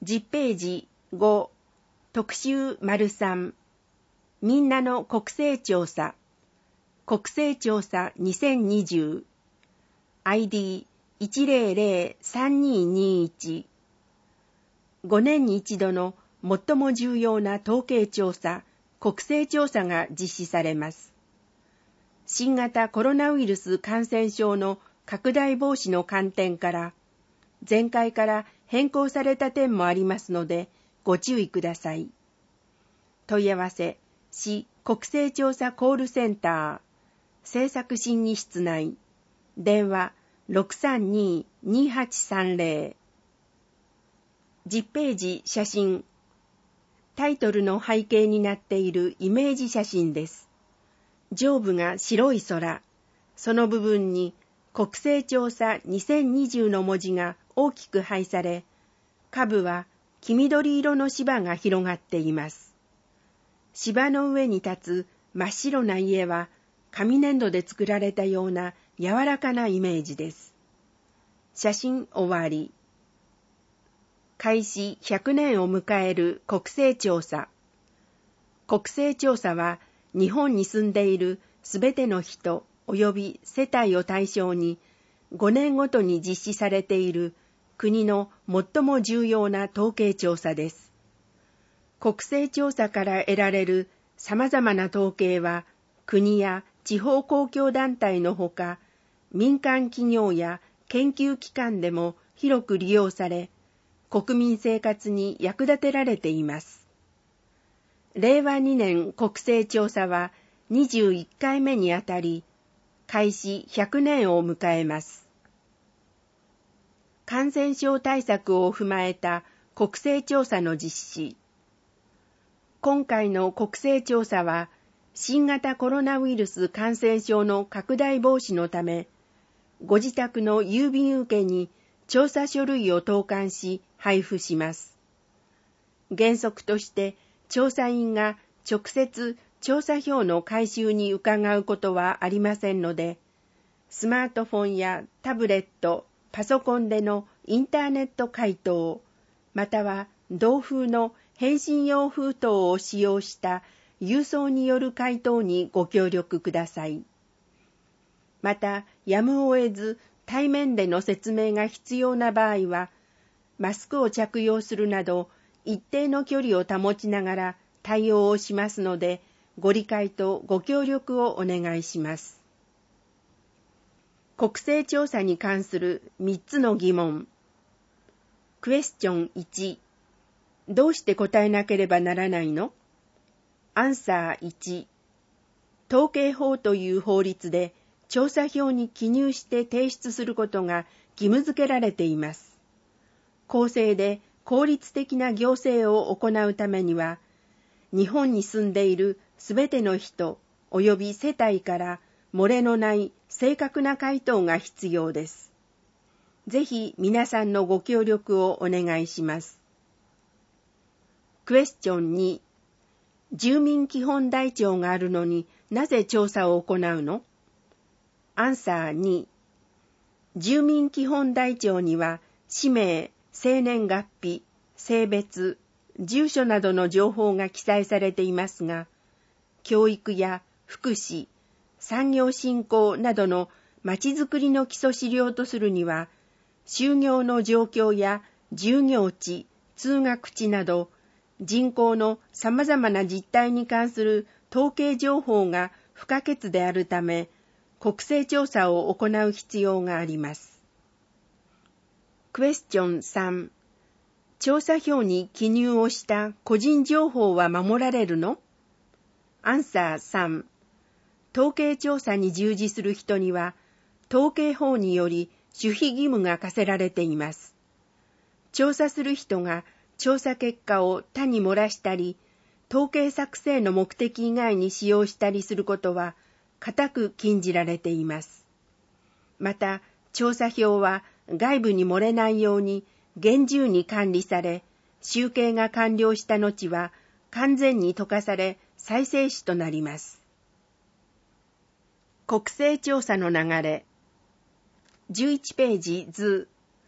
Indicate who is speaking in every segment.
Speaker 1: 10ページ5、特集03、みんなの国勢調査、国勢調査2020、ID1003221、5年に一度の最も重要な統計調査、国勢調査が実施されます。新型コロナウイルス感染症の拡大防止の観点から、前回から変更された点もありますので、ご注意ください。問い合わせ、市国勢調査コールセンター、政策審議室内、電話 632-2830。10ページ写真。タイトルの背景になっているイメージ写真です。上部が白い空、その部分に国勢調査2020の文字が大きく配され、下部は黄緑色の芝が広がっています。芝の上に立つ真っ白な家は紙粘土で作られたような柔らかなイメージです。写真終わり。開始100年を迎える国勢調査。国勢調査は日本に住んでいるすべての人及び世帯を対象に5年ごとに実施されている国の最も重要な統計調査です。国勢調査から得られる様々な統計は国や地方公共団体のほか民間企業や研究機関でも広く利用され、国民生活に役立てられています。令和2年国勢調査は21回目にあたり、開始100年を迎えます。感染症対策を踏まえた国勢調査の実施。今回の国勢調査は、新型コロナウイルス感染症の拡大防止のため、ご自宅の郵便受けに調査書類を投函し配布します。原則として調査員が直接調査票の回収に伺うことはありませんので、スマートフォンやタブレット、パソコンでのインターネット回答、または同封の返信用封筒を使用した郵送による回答にご協力ください。また、やむを得ず対面での説明が必要な場合は、マスクを着用するなど一定の距離を保ちながら対応をしますので、ご理解とご協力をお願いします。国勢調査に関する3つの疑問。クエスチョン1、どうして答えなければならないの？アンサー1、統計法という法律で調査票に記入して提出することが義務付けられています。公正で効率的な行政を行うためには、日本に住んでいるすべての人及び世帯から漏れのない正確な回答が必要です。ぜひ皆さんのご協力をお願いします。クエスチョン2、住民基本台帳があるのになぜ調査を行うの？アンサー2、住民基本台帳には氏名、生年月日、性別、住所などの情報が記載されていますが、教育や福祉、産業振興などのまちづくりの基礎資料とするには、就業の状況や就業地、通学地など、人口の様々な実態に関する統計情報が不可欠であるため、国勢調査を行う必要があります。クエスチョン3、調査票に記入をした個人情報は守られるの？アンサー3、統計調査に従事する人には、統計法により守秘義務が課せられています。調査する人が調査結果を他に漏らしたり、統計作成の目的以外に使用したりすることは、固く禁じられています。また、調査票は外部に漏れないように厳重に管理され、集計が完了した後は完全に溶かされ再生紙となります。国勢調査の流れ。11ページ図。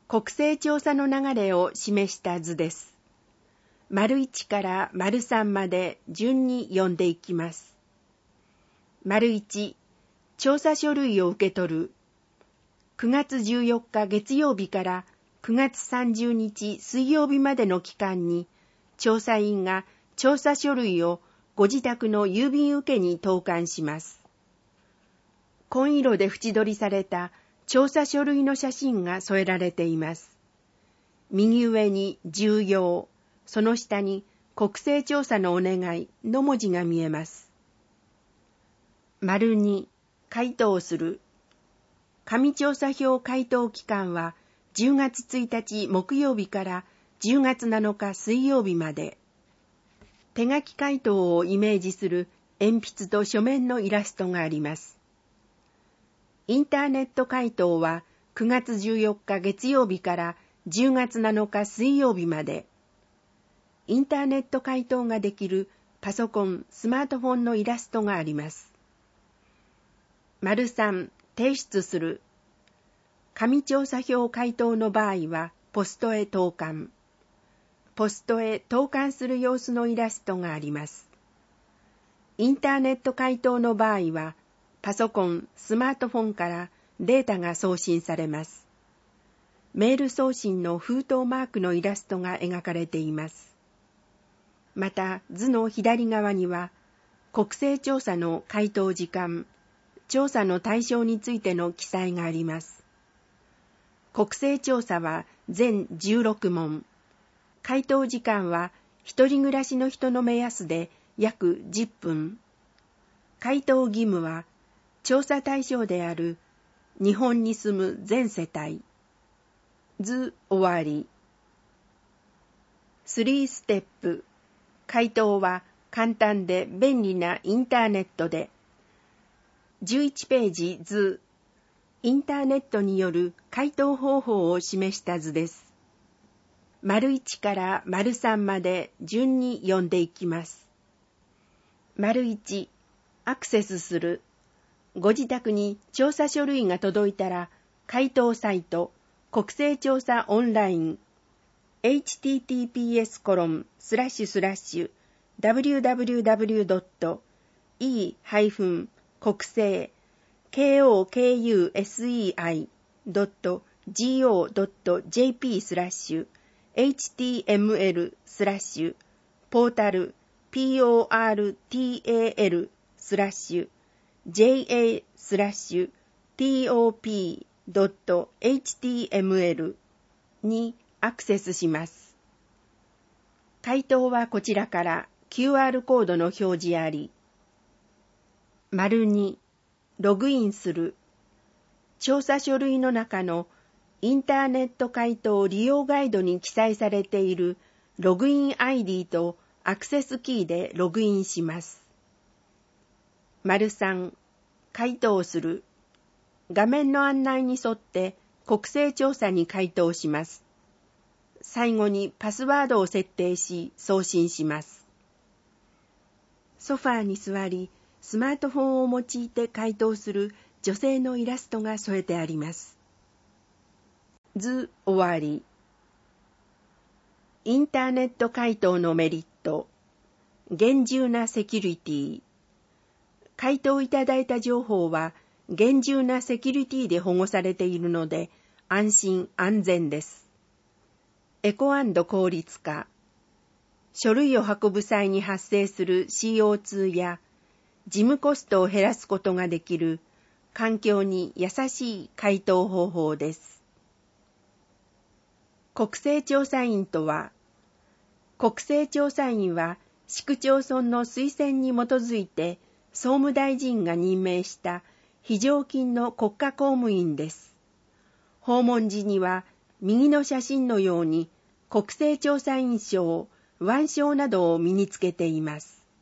Speaker 1: 国勢調査の流れを示した図です。丸1から丸3まで順に読んでいきます。丸1、調査書類を受け取る。9月14日月曜日から9月30日水曜日までの期間に、調査員が調査書類をご自宅の郵便受けに投函します。紺色で縁取りされた調査書類の写真が添えられています。右上に重要、その下に国勢調査のお願いの文字が見えます。丸2、回答する。紙調査票回答期間は10月1日木曜日から10月7日水曜日まで。手書き回答をイメージする鉛筆と書面のイラストがあります。インターネット回答は9月14日月曜日から10月7日水曜日まで。インターネット回答ができるパソコン、スマートフォンのイラストがあります。丸3、提出する。紙調査票回答の場合はポストへ投函。ポストへ投函する様子のイラストがあります。インターネット回答の場合は、パソコン、スマートフォンからデータが送信されます。メール送信の封筒マークのイラストが描かれています。また、図の左側には、国勢調査の回答時間、調査の対象についての記載があります。国勢調査は全16問。回答時間は一人暮らしの人の目安で約10分。回答義務は調査対象である日本に住む全世帯。図終わり。3ステップ。回答は簡単で便利なインターネットで。11ページ図。インターネットによる回答方法を示した図です。丸1から丸3まで順に読んでいきます。丸1、アクセスする。ご自宅に調査書類が届いたら、回答サイト、国勢調査オンライン、https://www.e-国勢KOKUSEI.jp/portal.html にアクセスします。回答はこちらから QR コードの表示あり。丸2、ログインする。調査書類の中のインターネット回答利用ガイドに記載されているログイン ID とアクセスキーでログインします。丸3、回答する。画面の案内に沿って国勢調査に回答します。最後にパスワードを設定し送信します。ソファーに座り、スマートフォンを用いて回答する女性のイラストが添えてあります。図終わり。インターネット回答のメリット。厳重なセキュリティ。回答いただいた情報は厳重なセキュリティで保護されているので安心安全です。エコ&効率化。書類を運ぶ際に発生する CO2 や事務コストを減らすことができる環境に優しい回答方法です。国勢調査員とは、国勢調査員は市区町村の推薦に基づいて総務大臣が任命した非常勤の国家公務員です。訪問時には右の写真のように国勢調査員証、腕章などを身につけています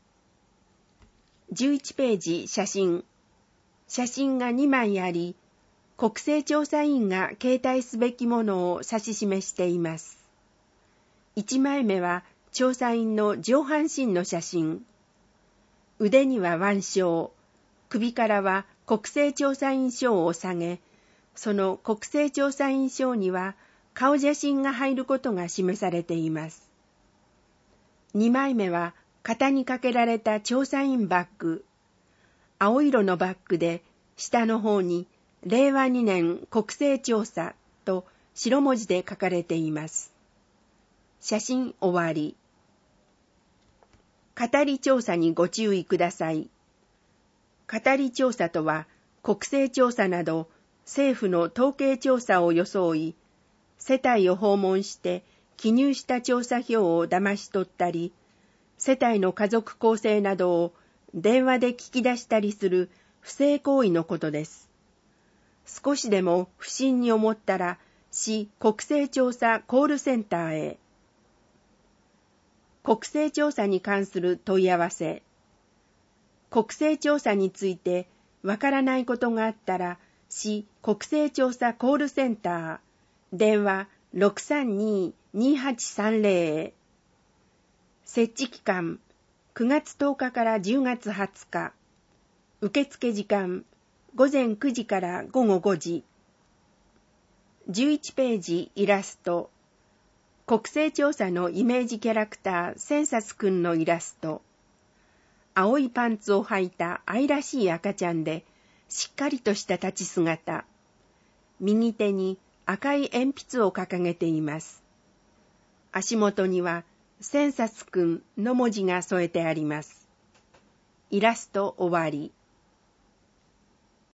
Speaker 1: 。11ページ写真。写真が2枚あり、国勢調査員が携帯すべきものを指し示しています。1枚目は調査員の上半身の写真。腕には腕章、首からは国勢調査員証を下げ、その国勢調査員証には顔写真が入ることが示されています。2枚目は肩にかけられた調査員バッグ。青色のバッグで下の方に令和2年国勢調査と白文字で書かれています。写真終わり。語り調査にご注意ください。語り調査とは、国勢調査など政府の統計調査を装い、世帯を訪問して記入した調査票を騙し取ったり、世帯の家族構成などを電話で聞き出したりする不正行為のことです。少しでも不審に思ったら、市国勢調査コールセンターへ。国勢調査に関する問い合わせ。国勢調査についてわからないことがあったら、市国勢調査コールセンター、電話 632-2830 へ。設置期間、9月10日から10月20日。受付時間、午前9時から午後5時。11ページイラスト。国勢調査のイメージキャラクターセンサスくんのイラスト。青いパンツを履いた愛らしい赤ちゃんで、しっかりとした立ち姿。右手に赤い鉛筆を掲げています。足元にはセンサスくんの文字が添えてあります。イラスト終わり。